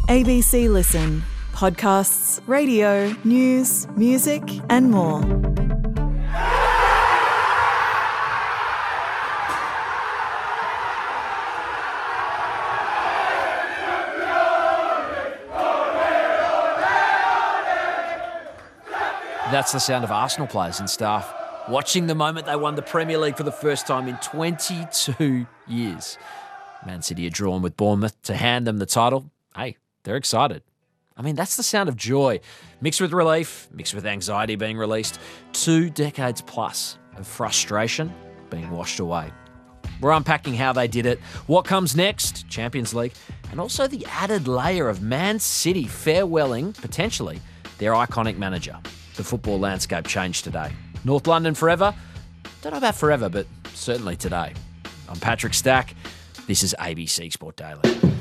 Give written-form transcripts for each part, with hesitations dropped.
ABC Listen. Podcasts, radio, news, music and more. That's the sound of Arsenal players and staff watching the moment they won the Premier League for the first time in 22 years. Man City are drawn with Bournemouth to hand them the title. Hey, they're excited. I mean, that's the sound of joy, mixed with relief, mixed with anxiety being released. 2 decades plus of frustration being washed away. We're unpacking how they did it, what comes next, Champions League, and also the added layer of Man City farewelling, potentially, their iconic manager. The football landscape changed today. North London forever? Don't know about forever, but certainly today. I'm Patrick Stack. This is ABC Sport Daily.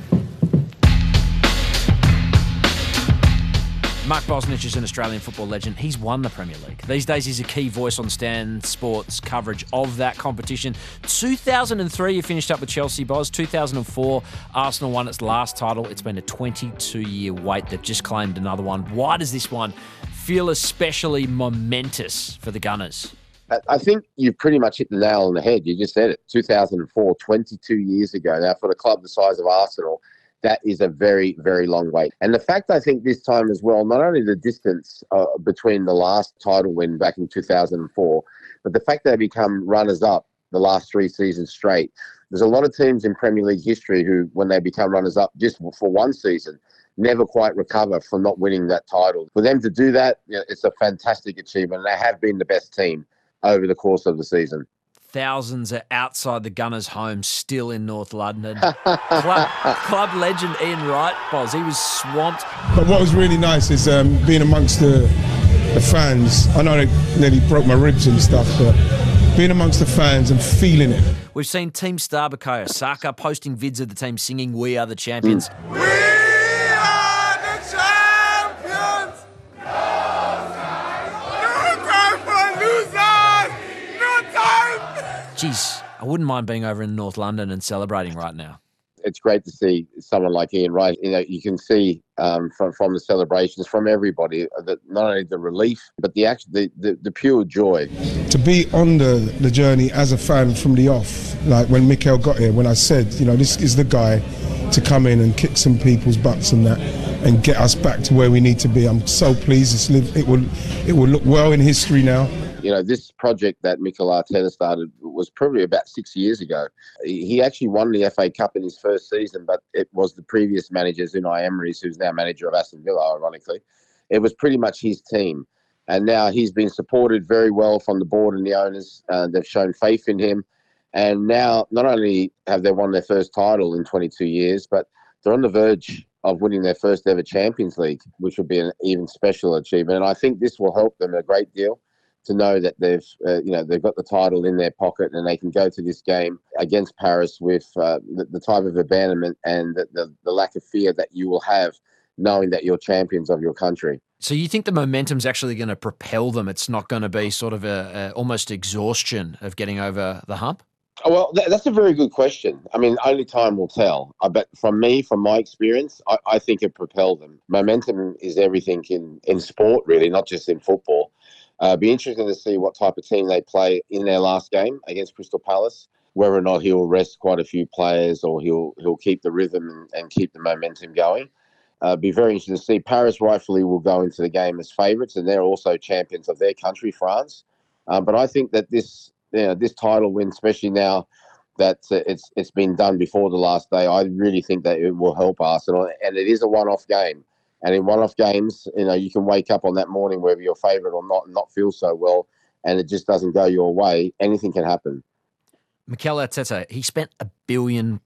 Mark Bosnich is an Australian football legend. He's won the Premier League. These days, he's a key voice on Stan Sports coverage of that competition. 2003, you finished up with Chelsea, Bos. 2004, Arsenal won its last title. It's been a 22-year wait. They've just claimed another one. Why does this one feel especially momentous for the Gunners? I think you've pretty much hit the nail on the head. You just said it. 2004, 22 years ago. Now, for a club the size of Arsenal, that is a very, very long wait. And the fact, I think, this time as well, not only the distance between the last title win back in 2004, but the fact they become runners-up the last 3 seasons straight. There's a lot of teams in Premier League history who, when they become runners-up just for one season, never quite recover from not winning that title. For them to do that, it's a fantastic achievement. And they have been the best team over the course of the season. Thousands are outside the Gunners' home, still in North London. Club legend Ian Wright, Boz, he was swamped. But what was really nice is being amongst the fans. I know I nearly broke my ribs and stuff, but being amongst the fans and feeling it. We've seen Team Star Bukayo Saka posting vids of the team singing "We Are the Champions." We are the champions! No time for losers! No time! Geez, I wouldn't mind being over in North London and celebrating right now. It's great to see someone like Ian Wright. You can see from the celebrations from everybody that not only the relief but the pure joy. To be on the journey as a fan from the off, like when Mikel got here, when I said, this is the guy to come in and kick some people's butts and that, and get us back to where we need to be. I'm so pleased. It will look well in history now. This project that Mikel Arteta started was probably about 6 years ago. He actually won the FA Cup in his first season, but it was the previous manager, Unai Emery, who's now manager of Aston Villa, ironically. It was pretty much his team. And now he's been supported very well from the board and the owners. They've shown faith in him. And now not only have they won their first title in 22 years, but they're on the verge of winning their first ever Champions League, which would be an even special achievement. And I think this will help them a great deal to know that they've got the title in their pocket and they can go to this game against Paris with the type of abandonment and the lack of fear that you will have knowing that you're champions of your country. So you think the momentum's actually going to propel them? It's not going to be sort of a almost exhaustion of getting over the hump? Well, that's a very good question. I mean, only time will tell. But from my experience, I think it propelled them. Momentum is everything in sport, really, not just in football. Be interesting to see what type of team they play in their last game against Crystal Palace, whether or not he'll rest quite a few players or he'll keep the rhythm and keep the momentum going. Be very interesting to see. Paris rightfully will go into the game as favourites, and they're also champions of their country, France. But I think that this title win, especially now that it's been done before the last day, I really think that it will help Arsenal. And it is a one-off game. And in one-off games, you can wake up on that morning, whether you're favourite or not, and not feel so well, and it just doesn't go your way. Anything can happen. Mikel Arteta, he spent £1 billion+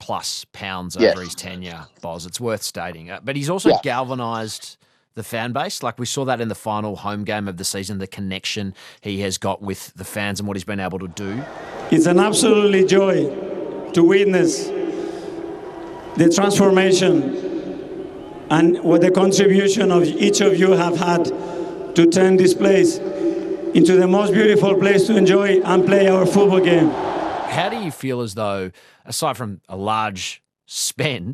over his tenure, Boz. It's worth stating. But he's also galvanised the fan base. Like we saw that in the final home game of the season, the connection he has got with the fans and what he's been able to do. It's an absolutely joy to witness the transformation and what the contribution of each of you have had to turn this place into the most beautiful place to enjoy and play our football game. How do you feel as though, aside from a large spend,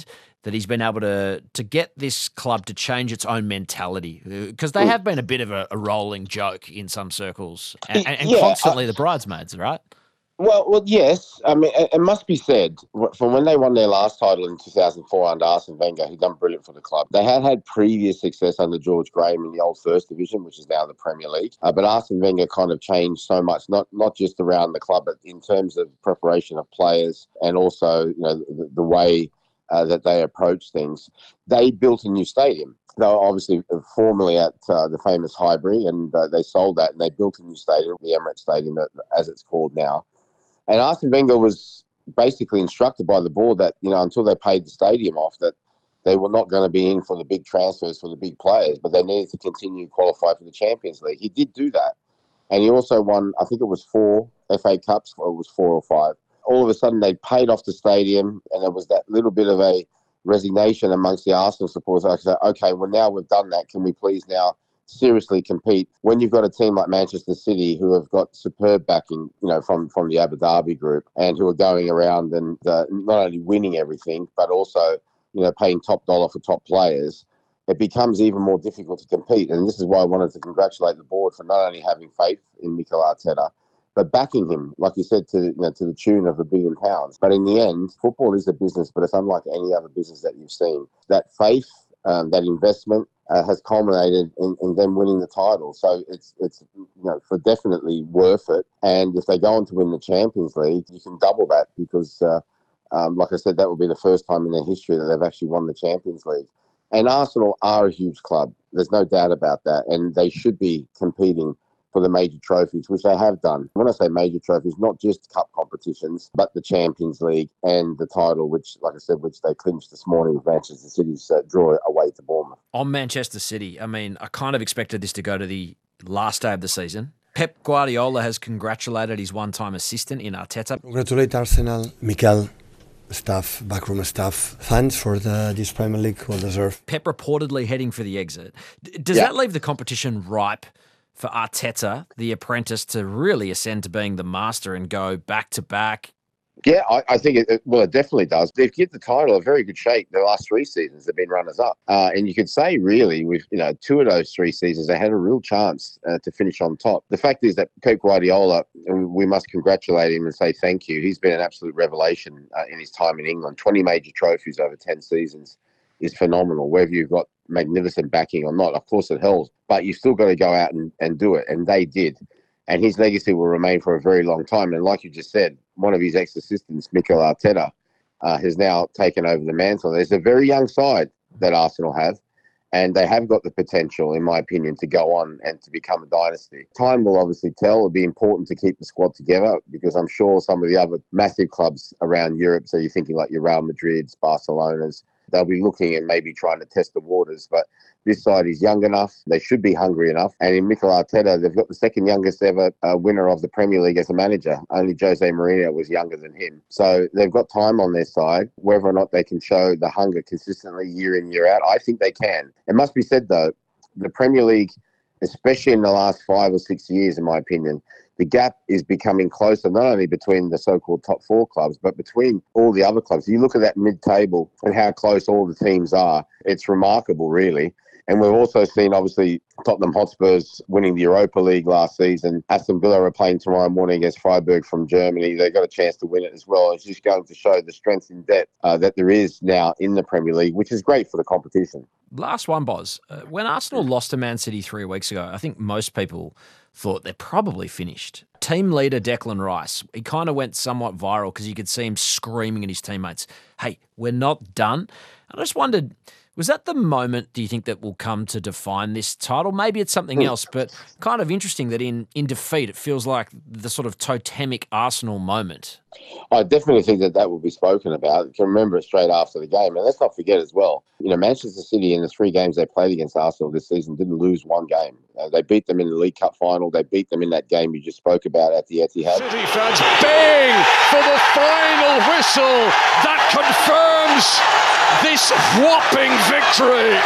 that he's been able to get this club to change its own mentality? Because they have been a bit of a rolling joke in some circles and constantly the bridesmaids, right? Well, yes. I mean, it must be said, from when they won their last title in 2004 under Arsene Wenger, who'd done brilliant for the club, they had previous success under George Graham in the old First Division, which is now the Premier League. But Arsene Wenger kind of changed so much, not just around the club, but in terms of preparation of players and also the way that they approach things. They built a new stadium. They were obviously formerly at the famous Highbury, and they sold that, and they built a new stadium, the Emirates Stadium, as it's called now. And Arsene Wenger was basically instructed by the board that, until they paid the stadium off, that they were not going to be in for the big transfers for the big players, but they needed to continue to qualify for the Champions League. He did do that. And he also won, I think it was 4 FA Cups, or it was 4 or 5. All of a sudden, they paid off the stadium, and there was that little bit of a resignation amongst the Arsenal supporters. I said, okay, well, now we've done that. Can we please now seriously compete? When you've got a team like Manchester City, who have got superb backing, from the Abu Dhabi group, and who are going around and not only winning everything, but also, paying top dollar for top players, it becomes even more difficult to compete. And this is why I wanted to congratulate the board for not only having faith in Mikel Arteta, but backing him, like you said, to the tune of £1 billion. But in the end, football is a business, but it's unlike any other business that you've seen. That faith, that investment, has culminated in them winning the title. So it's for definitely worth it. And if they go on to win the Champions League, you can double that because, like I said, that will be the first time in their history that they've actually won the Champions League. And Arsenal are a huge club. There's no doubt about that. And they should be competing for the major trophies, which they have done. When I say major trophies, not just cup competitions, but the Champions League and the title, which, like I said, which they clinched this morning with Manchester City's draw away to Bournemouth. On Manchester City, I mean, I kind of expected this to go to the last day of the season. Pep Guardiola has congratulated his one-time assistant in Arteta. Congratulate Arsenal, Mikel, staff, backroom staff, fans for this Premier League, well deserved. Pep reportedly heading for the exit. Does that leave the competition ripe for Arteta, the apprentice, to really ascend to being the master and go back-to-back? Yeah, I think it definitely does. They've given the title a very good shake. The last 3 seasons they've been runners-up. And you could say, really, with 2 of those 3 seasons, they had a real chance to finish on top. The fact is that Pep Guardiola, we must congratulate him and say thank you. He's been an absolute revelation in his time in England. 20 major trophies over 10 seasons is phenomenal, whether you've got magnificent backing or not. Of course it helps, but you've still got to go out and do it, and they did. And his legacy will remain for a very long time. And like you just said, one of his ex-assistants, Mikel Arteta, has now taken over the mantle. There's a very young side that Arsenal have, and they have got the potential, in my opinion, to go on and to become a dynasty. Time will obviously tell. It'll be important to keep the squad together because I'm sure some of the other massive clubs around Europe, so you're thinking like your Real Madrids, Barcelonas, they'll be looking and maybe trying to test the waters. But this side is young enough. They should be hungry enough. And in Mikel Arteta, they've got the second youngest ever winner of the Premier League as a manager. Only Jose Mourinho was younger than him. So they've got time on their side. Whether or not they can show the hunger consistently year in, year out, I think they can. It must be said, though, the Premier League, especially in the last 5 or 6 years, in my opinion, the gap is becoming closer, not only between the so-called top 4 clubs, but between all the other clubs. You look at that mid-table and how close all the teams are. It's remarkable, really. And we've also seen, obviously, Tottenham Hotspurs winning the Europa League last season. Aston Villa are playing tomorrow morning against Freiburg from Germany. They've got a chance to win it as well. It's just going to show the strength in depth that there is now in the Premier League, which is great for the competition. Last one, Boz. When Arsenal lost to Man City 3 weeks ago, I think most people thought they're probably finished. Team leader Declan Rice, he kind of went somewhat viral because you could see him screaming at his teammates, hey, we're not done. I just wondered, was that the moment, do you think, that will come to define this title? Maybe it's something else, but kind of interesting that in defeat, it feels like the sort of totemic Arsenal moment. I definitely think that will be spoken about. You can remember it straight after the game. And let's not forget as well, Manchester City in the 3 games they played against Arsenal this season didn't lose 1 game. They beat them in the League Cup final. They beat them in that game you just spoke about at the Etihad. City fans baying for the final whistle that confirms this whopping victory.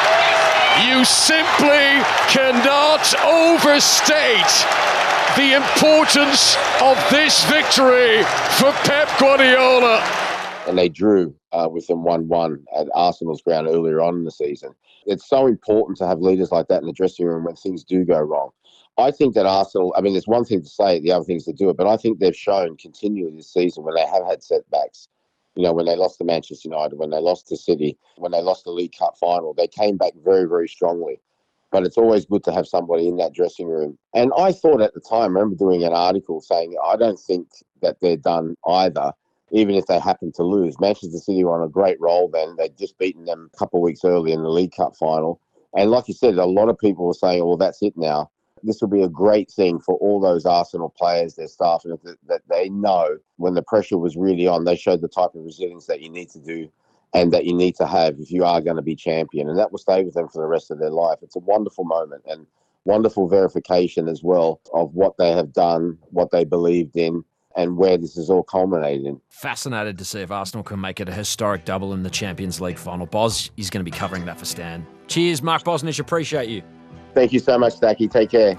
You simply cannot overstate the importance of this victory for Pep Guardiola. and they drew with them 1-1 at Arsenal's ground earlier on in the season. It's so important to have leaders like that in the dressing room when things do go wrong. I think that Arsenal, I mean, there's one thing to say it, the other thing is to do it, but I think they've shown continually this season when they have had setbacks. You know, when they lost to Manchester United, when they lost to City, when they lost the League Cup final, they came back very, very strongly. But it's always good to have somebody in that dressing room. And I thought at the time, I remember doing an article saying, I don't think that they're done either, even if they happen to lose. Manchester City were on a great roll then. They'd just beaten them a couple of weeks earlier in the League Cup final. And like you said, a lot of people were saying, well, that's it now. This will be a great thing for all those Arsenal players, their staff, and that they know when the pressure was really on, they showed the type of resilience that you need to do and that you need to have if you are going to be champion. And that will stay with them for the rest of their life. It's a wonderful moment and wonderful verification as well of what they have done, what they believed in, and where this is all culminated in. Fascinated to see if Arsenal can make it a historic double in the Champions League final. Boz is going to be covering that for Stan. Cheers, Mark Bosnich. Appreciate you. Thank you so much, Stacky. Take care.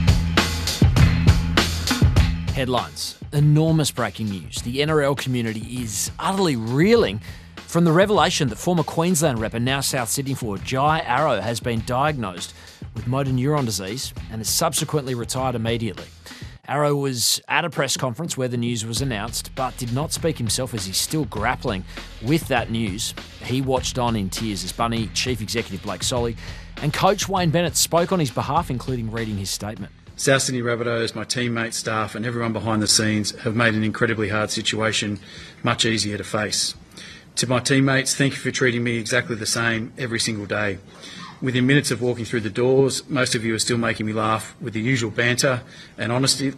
Headlines. Enormous breaking news. The NRL community is utterly reeling from the revelation that former Queensland rep and now South Sydney forward Jai Arrow has been diagnosed with motor neuron disease and has subsequently retired immediately. Arrow was at a press conference where the news was announced, but did not speak himself as he's still grappling with that news. He watched on in tears as Bunny Chief Executive Blake Solly and Coach Wayne Bennett spoke on his behalf, including reading his statement. South Sydney Rabbitohs, my teammates, staff and everyone behind the scenes have made an incredibly hard situation much easier to face. To my teammates, thank you for treating me exactly the same every single day. Within minutes of walking through the doors, most of you are still making me laugh with the usual banter, and honestly,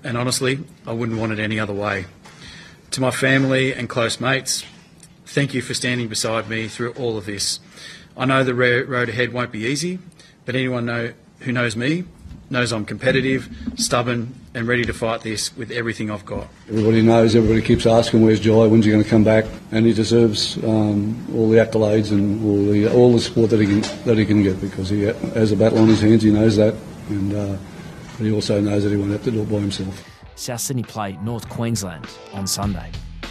I wouldn't want it any other way. To my family and close mates, thank you for standing beside me through all of this. I know the road ahead won't be easy, but anyone who knows me knows I'm competitive, stubborn and ready to fight this with everything I've got. Everybody knows, everybody keeps asking where's Jai, when's he going to come back, and he deserves all the accolades and all the support that he can get, because he has a battle on his hands, he knows that, and he also knows that he won't have to do it by himself. South Sydney play North Queensland on Sunday.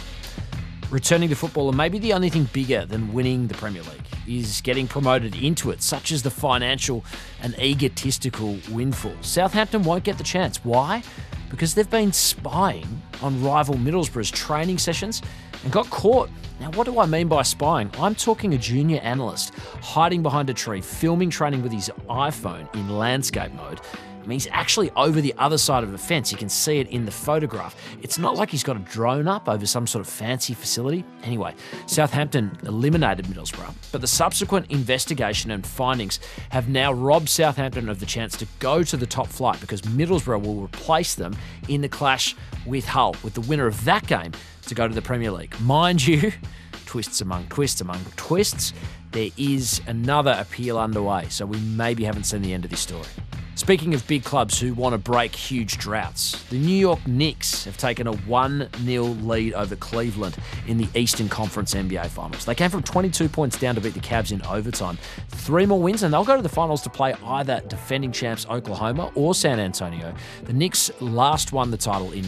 Returning to football, and maybe the only thing bigger than winning the Premier League is getting promoted into it, such as the financial and egotistical windfall. Southampton won't get the chance. Why? Because they've been spying on rival Middlesbrough's training sessions and got caught. Now, what do I mean by spying? I'm talking a junior analyst hiding behind a tree, filming training with his iPhone in landscape mode. I mean, he's actually over the other side of a fence. You can see it in the photograph. It's not like he's got a drone up over some sort of fancy facility. Anyway, Southampton eliminated Middlesbrough, but the subsequent investigation and findings have now robbed Southampton of the chance to go to the top flight, because Middlesbrough will replace them in the clash with Hull, with the winner of that game to go to the Premier League. Mind you, twists among twists, there is another appeal underway, so we maybe haven't seen the end of this story. Speaking of big clubs who want to break huge droughts, the New York Knicks have taken a 1-0 lead over Cleveland in the Eastern Conference NBA Finals. They came from 22 points down to beat the Cavs in overtime. 3 more wins and they'll go to the finals to play either defending champs Oklahoma or San Antonio. The Knicks last won the title in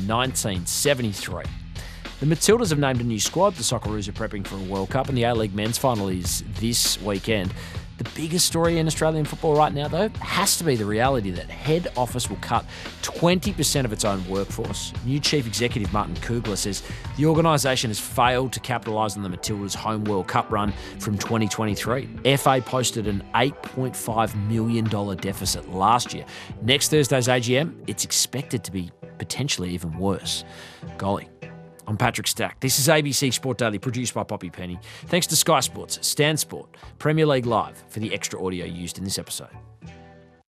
1973. The Matildas have named a new squad. The Socceroos are prepping for a World Cup, and the A-League men's final is this weekend. The biggest story in Australian football right now, though, has to be the reality that head office will cut 20% of its own workforce. New Chief Executive Martin Kugler says the organisation has failed to capitalise on the Matildas' home World Cup run from 2023. FA posted an $8.5 million deficit last year. Next Thursday's AGM, it's expected to be potentially even worse. Golly. I'm Patrick Stack. This is ABC Sport Daily, produced by Poppy Penny. Thanks to Sky Sports, Stan Sport, Premier League Live for the extra audio used in this episode.